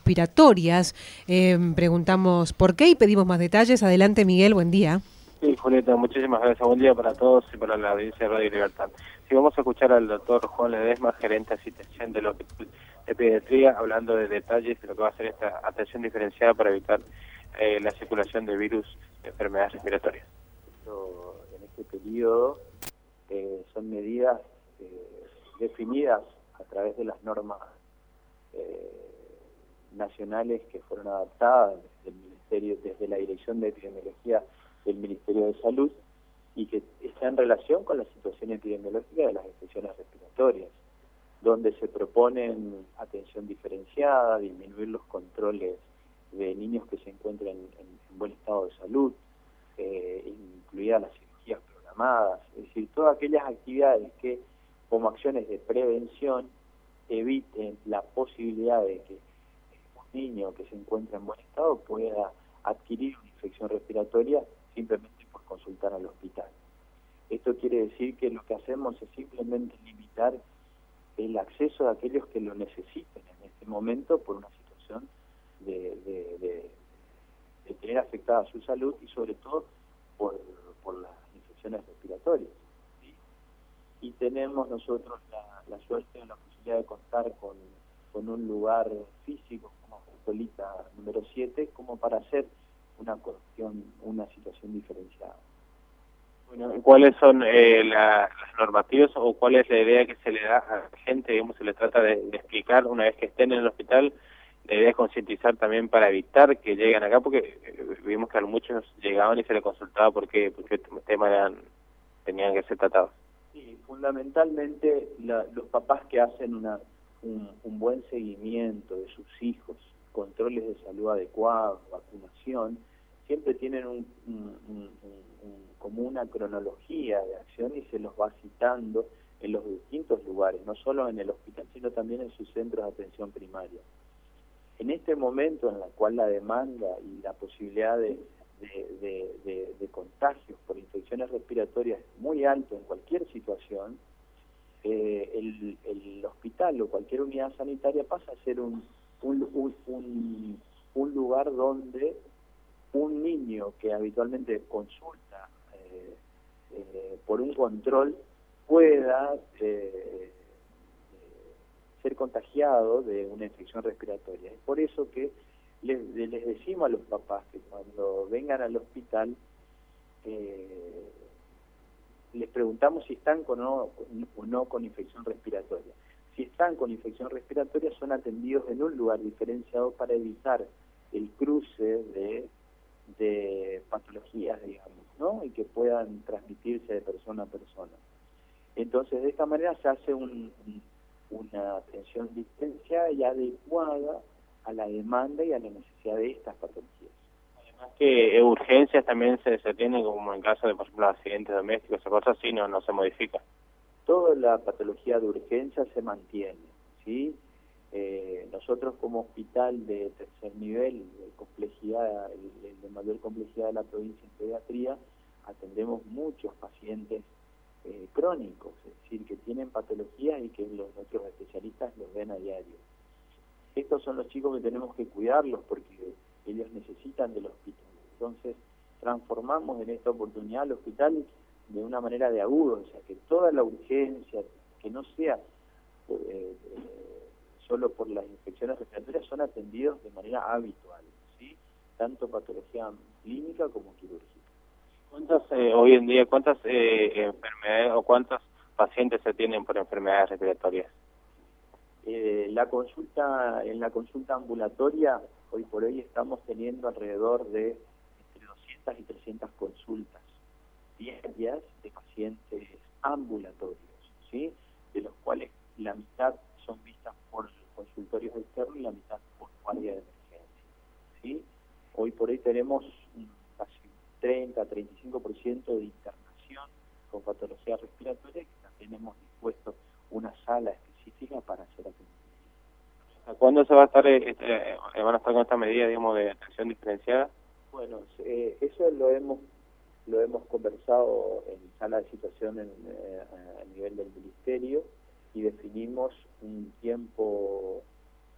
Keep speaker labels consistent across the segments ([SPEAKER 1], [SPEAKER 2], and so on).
[SPEAKER 1] respiratorias. Preguntamos por qué y pedimos más detalles. Adelante, Miguel, buen día.
[SPEAKER 2] Sí, Julieta, muchísimas gracias. Buen día para todos y para la audiencia de Radio Libertad. Sí, vamos a escuchar al doctor Juan Ledesma, gerente asistencial del Hospital de Pediatría, hablando de detalles de lo que va a ser esta atención diferenciada para evitar la circulación de virus de enfermedades respiratorias.
[SPEAKER 3] En este periodo son medidas definidas a través de las normas nacionales que fueron adaptadas desde el Ministerio, desde la Dirección de Epidemiología del Ministerio de Salud, y que está en relación con la situación epidemiológica de las infecciones respiratorias, donde se proponen atención diferenciada, disminuir los controles de niños que se encuentran en buen estado de salud, incluidas las cirugías programadas, es decir, todas aquellas actividades que como acciones de prevención eviten la posibilidad de que un niño que se encuentra en buen estado pueda adquirir una infección respiratoria simplemente por consultar al hospital. Esto quiere decir que lo que hacemos es simplemente limitar el acceso de aquellos que lo necesiten en este momento por una situación de tener afectada su salud y sobre todo por las infecciones respiratorias, ¿sí? Y tenemos nosotros la suerte o la posibilidad de contar con un lugar físico como Colita número 7 como para hacer una situación diferenciada.
[SPEAKER 2] Bueno, ¿cuáles son las normativas o cuál es la idea que se le da a la gente? Digamos, se le trata de explicar una vez que estén en el hospital. La idea es concientizar también para evitar que lleguen acá, porque vimos que a muchos llegaban y se les consultaba por qué temas tenían que ser tratados.
[SPEAKER 3] Sí, fundamentalmente los papás que hacen un buen seguimiento de sus hijos, controles de salud adecuados, vacunación, siempre tienen como una cronología de acción y se los va citando en los distintos lugares, no solo en el hospital, sino también en sus centros de atención primaria. En este momento en el cual la demanda y la posibilidad de contagios por infecciones respiratorias es muy alto en cualquier situación, el hospital o cualquier unidad sanitaria pasa a ser un lugar donde un niño que habitualmente consulta por un control pueda ser contagiado de una infección respiratoria. Es por eso que les decimos a los papás que cuando vengan al hospital les preguntamos si están o no con infección respiratoria. Si están con infección respiratoria son atendidos en un lugar diferenciado para evitar el cruce de patologías, digamos, ¿no? Y que puedan transmitirse de persona a persona. Entonces, de esta manera se hace una atención diferenciada y adecuada a la demanda y a la necesidad de estas patologías.
[SPEAKER 2] Además que urgencias también se tienen, como en caso de, por ejemplo, accidentes domésticos o cosas así, no se modifica.
[SPEAKER 3] Toda la patología de urgencia se mantiene, ¿sí? Nosotros como hospital de tercer nivel, de complejidad, el de mayor complejidad de la provincia en pediatría, atendemos muchos pacientes crónicos, es decir, que tienen patologías y que nuestros especialistas los ven a diario. Estos son los chicos que tenemos que cuidarlos porque ellos necesitan del hospital. Entonces, transformamos en esta oportunidad al hospital de una manera de agudo, o sea, que toda la urgencia, que no sea solo por las infecciones respiratorias, son atendidos de manera habitual, ¿sí? Tanto patología clínica como quirúrgica.
[SPEAKER 2] Hoy en día, ¿cuántas enfermedades o cuántos pacientes se tienen por enfermedades respiratorias?
[SPEAKER 3] En la consulta ambulatoria, hoy por hoy estamos teniendo alrededor de entre 200 y 300 consultas diarias de pacientes ambulatorios, ¿sí? De los cuales la mitad son vistas por consultorios externos y la mitad por guardia de emergencia, ¿sí? Hoy por hoy tenemos casi 30-35% de internación con patología respiratoria, que también hemos dispuesto una sala específica para hacer atención.
[SPEAKER 2] ¿Cuándo se va a estar, van a estar con esta medida, digamos, de atención diferenciada?
[SPEAKER 3] Bueno, eso lo hemos conversado en sala de situación a nivel del ministerio y definimos un tiempo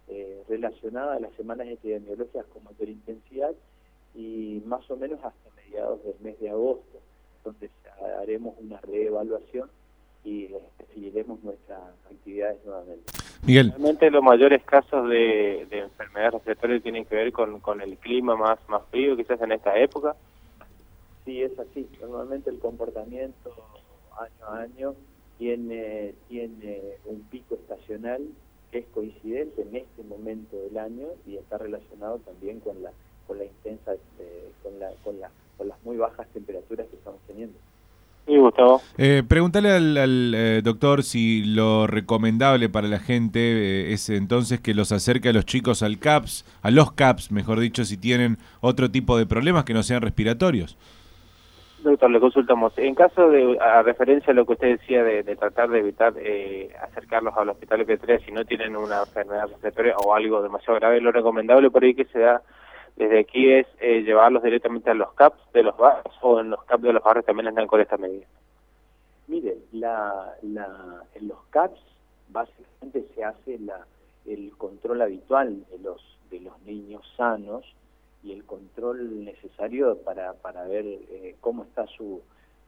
[SPEAKER 3] relacionada a las semanas epidemiológicas con mayor intensidad y más o menos hasta mediados del mes de agosto, donde haremos una reevaluación y definiremos nuestras actividades nuevamente.
[SPEAKER 4] Miguel.
[SPEAKER 2] Realmente los mayores casos de enfermedades respiratorias tienen que ver con el clima más frío quizás en esta época.
[SPEAKER 3] Sí, es así. Normalmente el comportamiento año a año tiene un pico estacional que es coincidente en este momento del año y está relacionado también con la intensa, con las muy bajas temperaturas que estamos teniendo.
[SPEAKER 2] Sí, Gustavo.
[SPEAKER 4] Preguntale al doctor si lo recomendable para la gente es entonces que los acerque a los chicos al CAPS, a los CAPS, mejor dicho, si tienen otro tipo de problemas que no sean respiratorios.
[SPEAKER 2] Doctor, le consultamos. En caso de, a referencia a lo que usted decía de tratar de evitar acercarlos al hospital de pediatría si no tienen una enfermedad respiratoria o algo demasiado grave, lo recomendable por ahí que se da desde aquí es llevarlos directamente a los CAPS de los barrios o en los CAPS de los barrios también están con esta medida.
[SPEAKER 3] Mire, en los CAPS básicamente se hace el control habitual de los niños sanos y el control necesario para ver cómo está su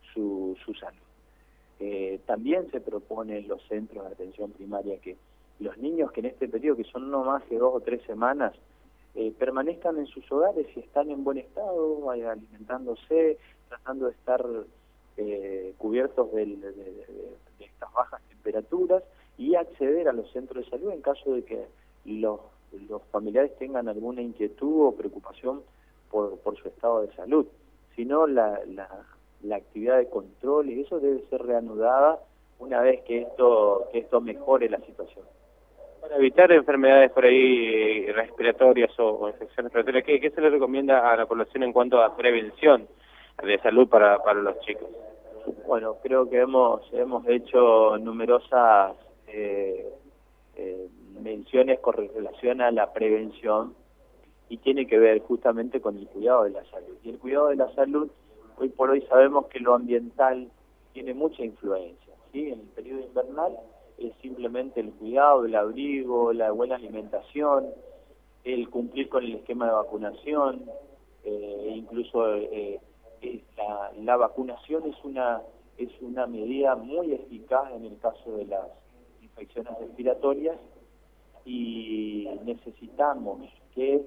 [SPEAKER 3] salud. También se propone en los centros de atención primaria que los niños que en este periodo, que son no más que 2 o 3 semanas, permanezcan en sus hogares y están en buen estado, alimentándose, tratando de estar cubiertos de estas bajas temperaturas y acceder a los centros de salud en caso de que los familiares tengan alguna inquietud o preocupación por su estado de salud. Si no, la actividad de control y eso debe ser reanudada una vez que esto mejore la situación.
[SPEAKER 2] Para evitar enfermedades por ahí respiratorias o infecciones respiratorias, ¿qué se le recomienda a la población en cuanto a prevención de salud para los chicos?
[SPEAKER 3] Bueno, creo que hemos hecho numerosas menciones con relación a la prevención y tiene que ver justamente con el cuidado de la salud. Y el cuidado de la salud, hoy por hoy sabemos que lo ambiental tiene mucha influencia, ¿sí? En el periodo invernal es simplemente el cuidado, el abrigo, la buena alimentación, el cumplir con el esquema de vacunación, incluso la vacunación es una medida muy eficaz en el caso de las infecciones respiratorias y necesitamos que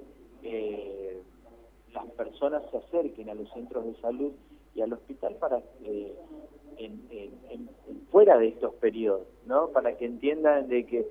[SPEAKER 3] las personas se acerquen a los centros de salud y al hospital para fuera de estos periodos, ¿no? Para que entiendan de que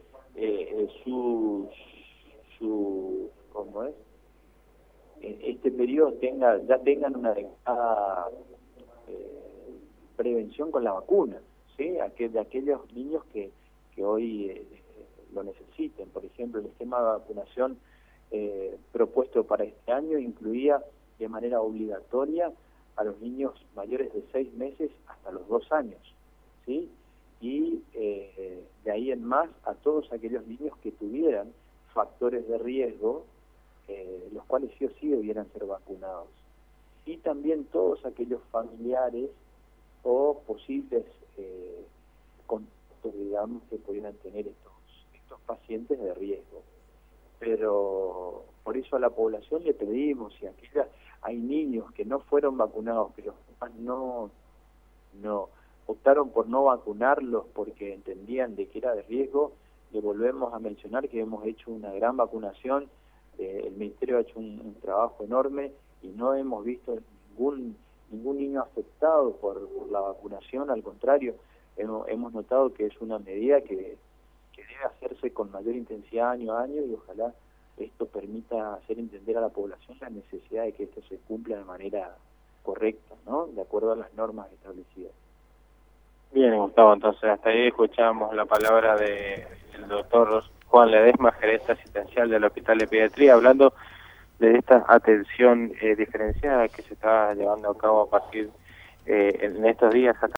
[SPEAKER 3] ¿cómo es? Este periodo ya tengan una adecuada prevención con la vacuna, ¿sí? De aquellos niños que hoy lo necesiten. Por ejemplo, el esquema de vacunación propuesto para este año incluía de manera obligatoria a los niños mayores de 6 meses hasta los 2 años, ¿sí? Y de ahí en más a todos aquellos niños que tuvieran factores de riesgo, los cuales sí o sí debieran ser vacunados. Y también todos aquellos familiares o posibles contactos, digamos, que pudieran tener estos pacientes de riesgo. Pero por eso a la población le pedimos, si hay niños que no fueron vacunados, que los papás no optaron por no vacunarlos porque entendían de que era de riesgo, le volvemos a mencionar que hemos hecho una gran vacunación, el Ministerio ha hecho un trabajo enorme y no hemos visto ningún niño afectado por la vacunación, al contrario, hemos notado que es una medida que debe hacerse con mayor intensidad año a año y ojalá esto permita hacer entender a la población la necesidad de que esto se cumpla de manera correcta, ¿no? De acuerdo a las normas establecidas.
[SPEAKER 2] Bien, Gustavo, entonces hasta ahí escuchamos la palabra del doctor Juan Ledesma, gerente asistencial del Hospital de Pediatría, hablando de esta atención diferenciada que se está llevando a cabo a partir en estos días hasta